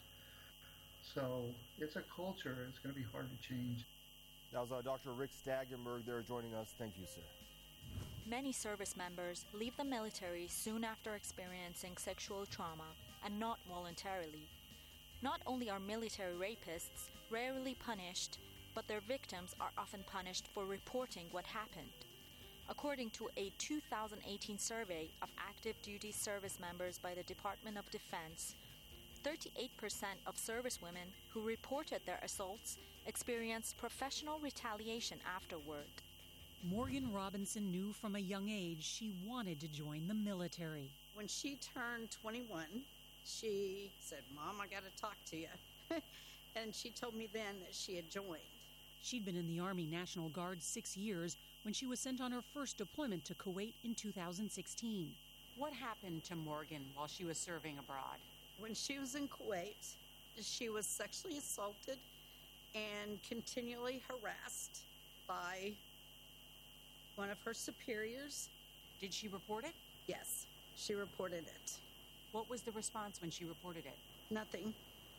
So it's a culture. It's going to be hard to change. That was uh, Doctor Rick Stagenberg there joining us. Thank you, sir. Many service members leave the military soon after experiencing sexual trauma, and not voluntarily. Not only are military rapists rarely punished, but their victims are often punished for reporting what happened. according to a two thousand eighteen survey of active duty service members by the Department of Defense. thirty-eight percent of servicewomen who reported their assaults experienced professional retaliation afterward. Morgan Robinson knew from a young age she wanted to join the military. When she turned twenty-one, she said, "Mom, I got to talk to you." And she told me then that she had joined. She'd been in the Army National Guard six years when she was sent on her first deployment to Kuwait in two thousand sixteen. What happened to Morgan while she was serving abroad? When she was in Kuwait, she was sexually assaulted and continually harassed by one of her superiors. Did she report it? Yes, she reported it. What was the response when she reported it? Nothing.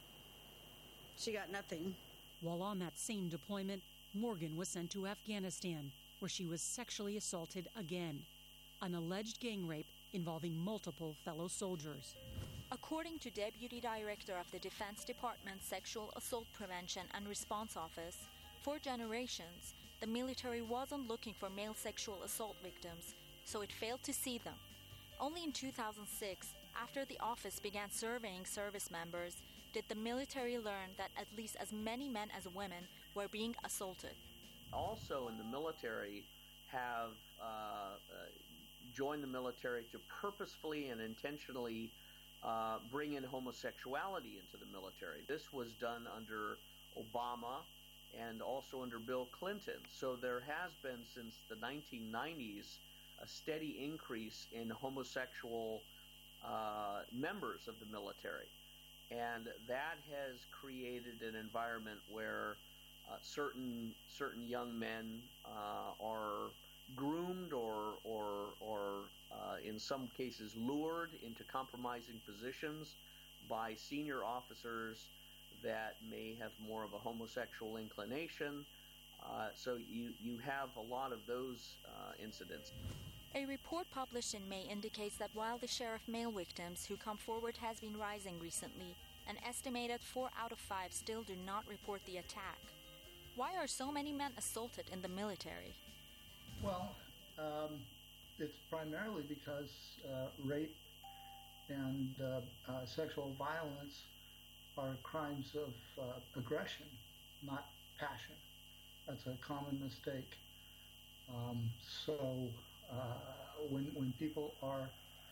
She got nothing. While on that same deployment, Morgan was sent to Afghanistan, where she was sexually assaulted again. An alleged gang rape involving multiple fellow soldiers. According to Deputy Director of the Defense Department's Sexual Assault Prevention and Response Office, for generations, the military wasn't looking for male sexual assault victims, so it failed to see them. Only in two thousand six, after the office began surveying service members, did the military learn that at least as many men as women were being assaulted. Also in the military have uh, uh, joined the military to purposefully and intentionally uh, bring in homosexuality into the military. This was done under Obama and also under Bill Clinton. So there has been since the nineteen nineties a steady increase in homosexual uh, members of the military. And that has created an environment where uh, certain certain young men uh, are groomed or or or uh, in some cases lured into compromising positions by senior officers that may have more of a homosexual inclination. Uh, so you you have a lot of those uh, incidents. A report published in May indicates that while the share of male victims who come forward has been rising recently, an estimated four out of five still do not report the attack. Why are so many men assaulted in the military? Well, um, it's primarily because uh, rape and uh, uh, sexual violence are crimes of uh, aggression, not passion. That's a common mistake. Um, so uh, when when people are,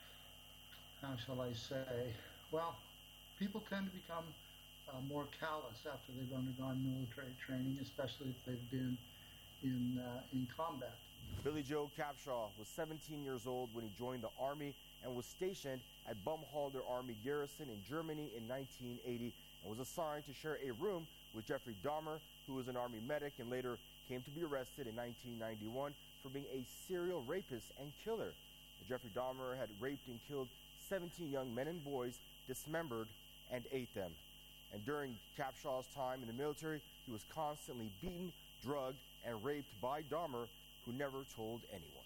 how shall I say, well, people tend to become uh, more callous after they've undergone military training, especially if they've been in uh, in combat. Billy Joe Capshaw was seventeen years old when he joined the Army and was stationed at Baumholder Army Garrison in Germany in nineteen eighty and was assigned to share a room with Jeffrey Dahmer, who was an Army medic and later came to be arrested in nineteen ninety-one for being a serial rapist and killer. Jeffrey Dahmer had raped and killed seventeen young men and boys, dismembered, and ate them. And during Capshaw's time in the military, he was constantly beaten, drugged, and raped by Dahmer, who never told anyone.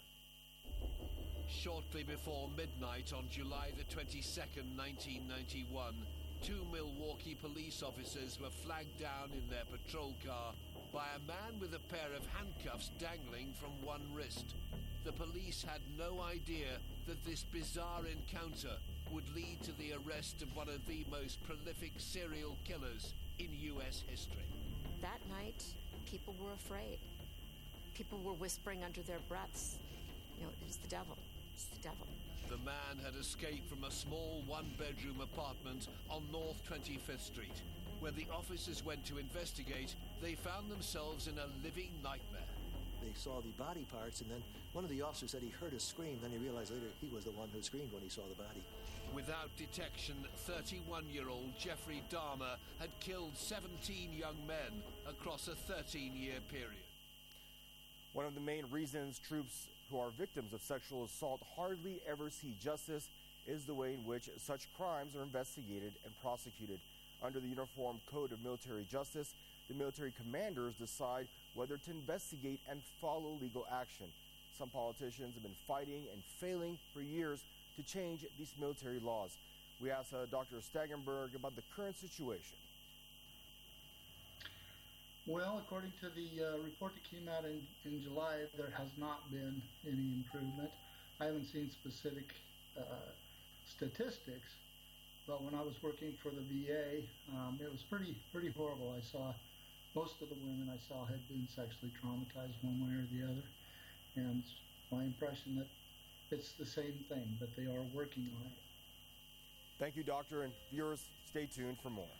Shortly before midnight on July the twenty-second, nineteen ninety-one, two Milwaukee police officers were flagged down in their patrol car by a man with a pair of handcuffs dangling from one wrist. The police had no idea that this bizarre encounter would lead to the arrest of one of the most prolific serial killers in U S history. That night, people were afraid. People were whispering under their breaths, you know, it's the devil, it's the devil. The man had escaped from a small one-bedroom apartment on North twenty-fifth Street. When the officers went to investigate, they found themselves in a living nightmare. They saw the body parts, and then one of the officers said he heard a scream. Then he realized later he was the one who screamed when he saw the body. Without detection, thirty-one-year-old Jeffrey Dahmer had killed seventeen young men across a thirteen-year period. One of the main reasons troops who are victims of sexual assault hardly ever see justice is the way in which such crimes are investigated and prosecuted. Under the Uniform Code of Military Justice, the military commanders decide whether to investigate and follow legal action. Some politicians have been fighting and failing for years to change these military laws. We asked uh, Doctor Stagenberg about the current situation. Well, according to the uh, report that came out in, in July, there has not been any improvement. I haven't seen specific uh, statistics, but when I was working for the V A, um, it was pretty pretty horrible. I saw most of the women I saw had been sexually traumatized one way or the other, and it's my impression that it's the same thing, but they are working on it. Thank you, Doctor, and viewers, stay tuned for more.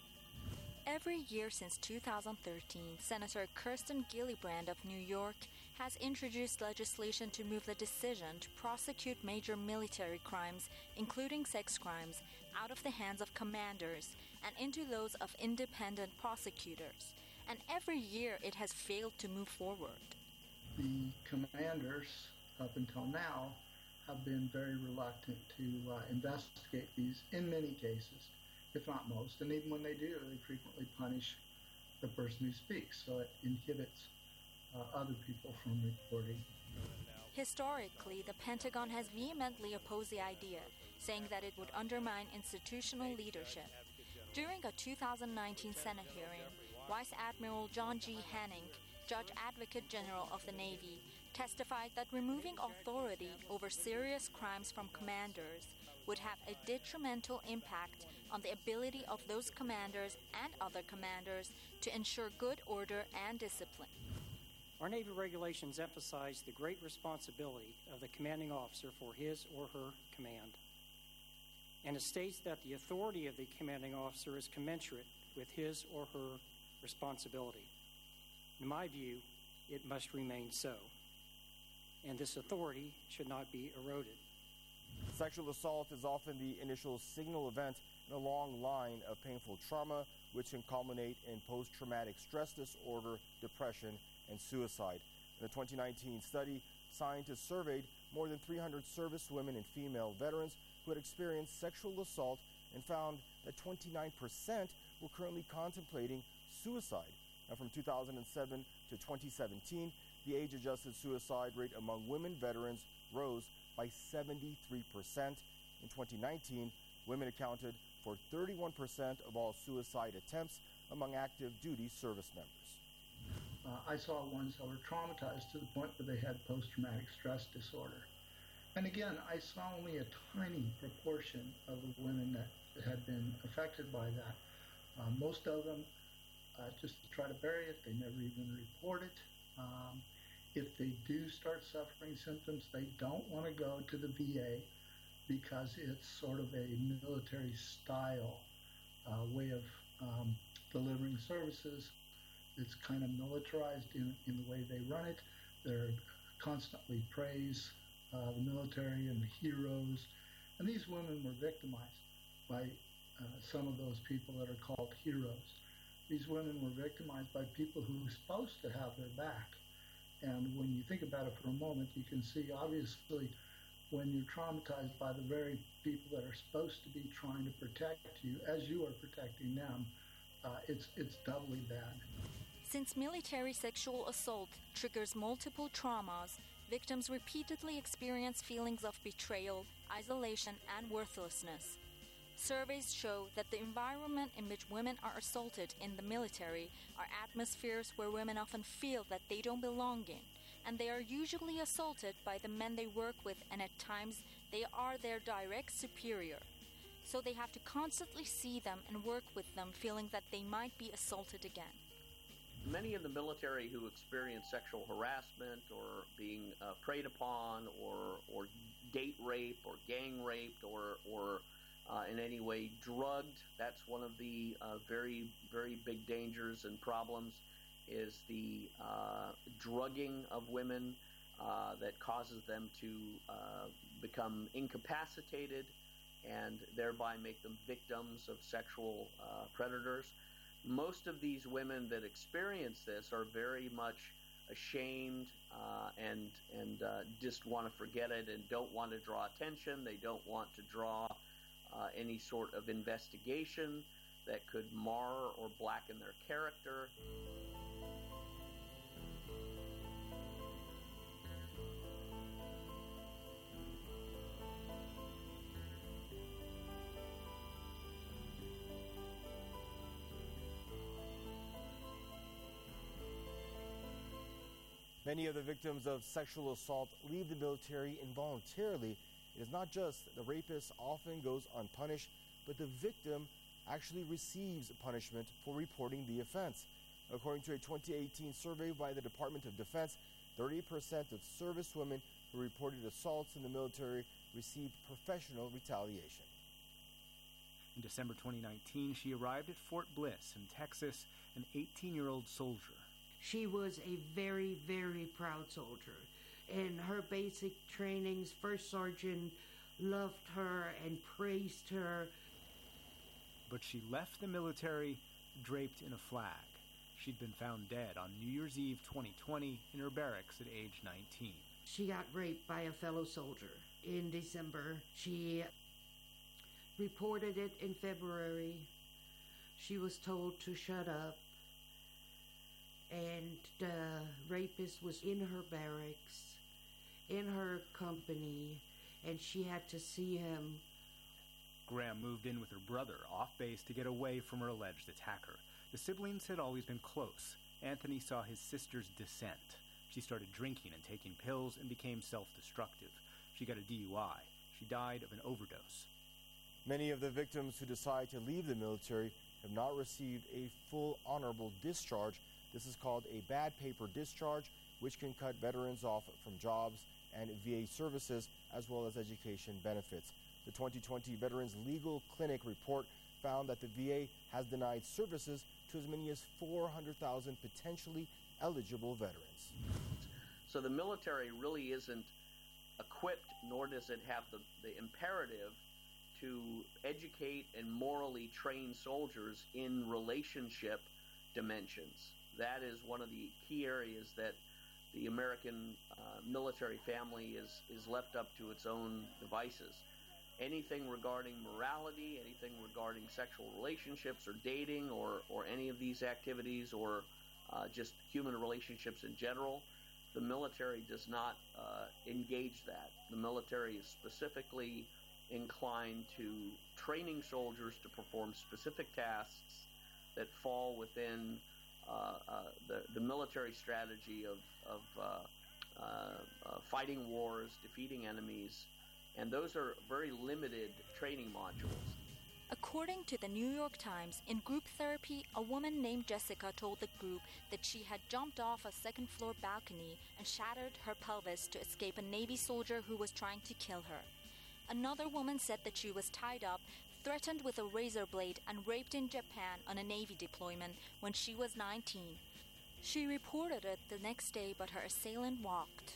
Every year since two thousand thirteen, Senator Kirsten Gillibrand of New York has introduced legislation to move the decision to prosecute major military crimes, including sex crimes, out of the hands of commanders and into those of independent prosecutors. And every year it has failed to move forward. The commanders, up until now, have been very reluctant to uh, investigate these in many cases, if not most. And even when they do, they frequently punish the person who speaks, so it inhibits uh, other people from reporting. Historically, the Pentagon has vehemently opposed the idea, saying that it would undermine institutional leadership. During a two thousand nineteen Senate hearing, Vice Admiral John G. Hanning, Judge Advocate General of the Navy, testified that removing authority over serious crimes from commanders would have a detrimental impact on the ability of those commanders and other commanders to ensure good order and discipline. Our Navy regulations emphasize the great responsibility of the commanding officer for his or her command. And it states that the authority of the commanding officer is commensurate with his or her responsibility. In my view, it must remain so. And this authority should not be eroded. Sexual assault is often the initial signal event in a long line of painful trauma, which can culminate in post-traumatic stress disorder, depression, and suicide. In a twenty nineteen study, scientists surveyed more than three hundred service women and female veterans who had experienced sexual assault and found that twenty-nine percent were currently contemplating suicide. Now, from two thousand seven to twenty seventeen, the age-adjusted suicide rate among women veterans rose by seventy-three percent. In twenty nineteen, women accounted for thirty-one percent of all suicide attempts among active duty service members. Uh, I saw ones that were traumatized to the point where they had post-traumatic stress disorder. And again, I saw only a tiny proportion of the women that had been affected by that. Uh, most of them uh, just try to bury it. They never even report it. Um, if they do start suffering symptoms, they don't want to go to the V A because it's sort of a military style uh, way of um, delivering services. It's kind of militarized in, in the way they run it. They're constantly praise uh, the military and the heroes. And these women were victimized by uh, some of those people that are called heroes. These women were victimized by people who were supposed to have their back. And when you think about it for a moment, you can see, obviously, when you're traumatized by the very people that are supposed to be trying to protect you, as you are protecting them, uh, it's, it's doubly bad. Since military sexual assault triggers multiple traumas, victims repeatedly experience feelings of betrayal, isolation, and worthlessness. Surveys show that the environment in which women are assaulted in the military are atmospheres where women often feel that they don't belong in, and they are usually assaulted by the men they work with, and at times they are their direct superior. So they have to constantly see them and work with them, feeling that they might be assaulted again. Many in the military who experience sexual harassment or being uh, preyed upon or, or date rape or gang raped or, or uh, in any way drugged, that's one of the uh, very, very big dangers and problems, is the uh, drugging of women uh, that causes them to uh, become incapacitated and thereby make them victims of sexual uh, predators. Most of these women that experience this are very much ashamed uh, and and uh, just want to forget it and don't want to draw attention. They don't want to draw uh, any sort of investigation that could mar or blacken their character. Many of the victims of sexual assault leave the military involuntarily. It is not just the rapist often goes unpunished, but the victim actually receives punishment for reporting the offense. According to a twenty eighteen survey by the Department of Defense, thirty percent of servicewomen who reported assaults in the military received professional retaliation. In December twenty nineteen, she arrived at Fort Bliss in Texas, an eighteen-year-old soldier. She was a very, very proud soldier. In her basic trainings, First Sergeant loved her and praised her. But she left the military draped in a flag. She'd been found dead on New Year's Eve twenty twenty in her barracks at age nineteen. She got raped by a fellow soldier in December. She reported it in February. She was told to shut up. And the rapist was in her barracks, in her company, and she had to see him. Graham moved in with her brother off base to get away from her alleged attacker. The siblings had always been close. Anthony saw his sister's descent. She started drinking and taking pills and became self-destructive. She got a D U I. She died of an overdose. Many of the victims who decide to leave the military have not received a full honorable discharge. This is called a bad paper discharge, which can cut veterans off from jobs and V A services, as well as education benefits. The twenty twenty Veterans Legal Clinic report found that the V A has denied services to as many as four hundred thousand potentially eligible veterans. So the military really isn't equipped, nor does it have the, the imperative to educate and morally train soldiers in relationship dimensions. That is one of the key areas that the American uh, military family is, is left up to its own devices. Anything regarding morality, anything regarding sexual relationships or dating or, or any of these activities or uh, just human relationships in general, the military does not uh, engage that. The military is specifically inclined to training soldiers to perform specific tasks that fall within uh, uh, the, the military strategy of, of uh, uh, uh, fighting wars, defeating enemies, and those are very limited training modules. According to the New York Times, in group therapy, a woman named Jessica told the group that she had jumped off a second-floor balcony and shattered her pelvis to escape a Navy soldier who was trying to kill her. Another woman said that she was tied up, threatened with a razor blade, and raped in Japan on a Navy deployment when she was nineteen. She reported it the next day, but her assailant walked.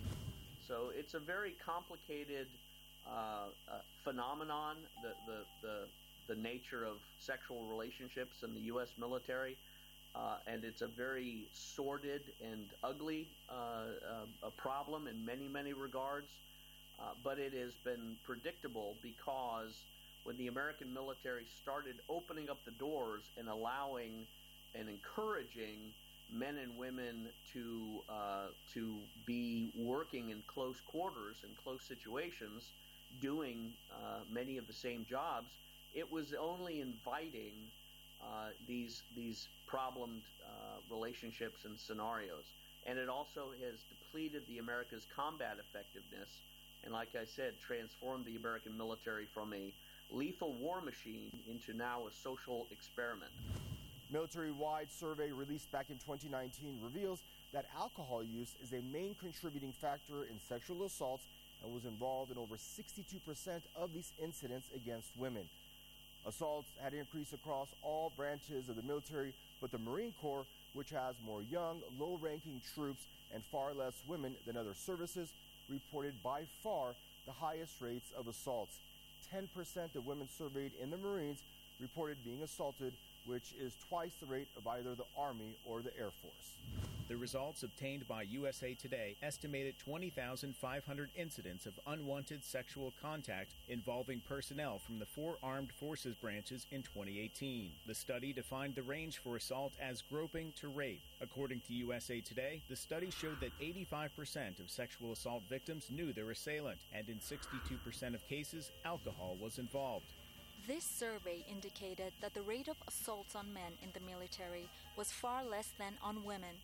So it's a very complicated uh, uh, phenomenon, the, the, the, the nature of sexual relationships in the U S military, uh, and it's a very sordid and ugly uh, uh, a problem in many, many regards. Uh, but it has been predictable because when the American military started opening up the doors and allowing and encouraging men and women to uh, to be working in close quarters and close situations, doing uh, many of the same jobs, it was only inviting uh, these these problemed uh, relationships and scenarios, and it also has depleted the America's combat effectiveness. And like I said, transformed the American military from a lethal war machine into now a social experiment. Military-wide survey released back in twenty nineteen reveals that alcohol use is a main contributing factor in sexual assaults and was involved in over sixty-two percent of these incidents against women. Assaults had increased across all branches of the military, but the Marine Corps, which has more young, low-ranking troops and far less women than other services, reported by far the highest rates of assaults. ten percent of women surveyed in the Marines reported being assaulted, which is twice the rate of either the Army or the Air Force. The results obtained by U S A Today estimated twenty thousand five hundred incidents of unwanted sexual contact involving personnel from the four armed forces branches in twenty eighteen. The study defined the range for assault as groping to rape. According to U S A Today, the study showed that eighty-five percent of sexual assault victims knew their assailant, and in sixty-two percent of cases, alcohol was involved. This survey indicated that the rate of assaults on men in the military was far less than on women.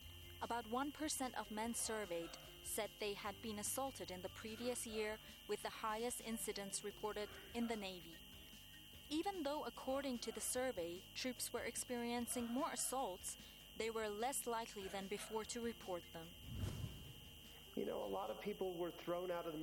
About one percent of men surveyed said they had been assaulted in the previous year, with the highest incidence reported in the Navy. Even though, according to the survey, troops were experiencing more assaults, they were less likely than before to report them. You know, a lot of people were thrown out of the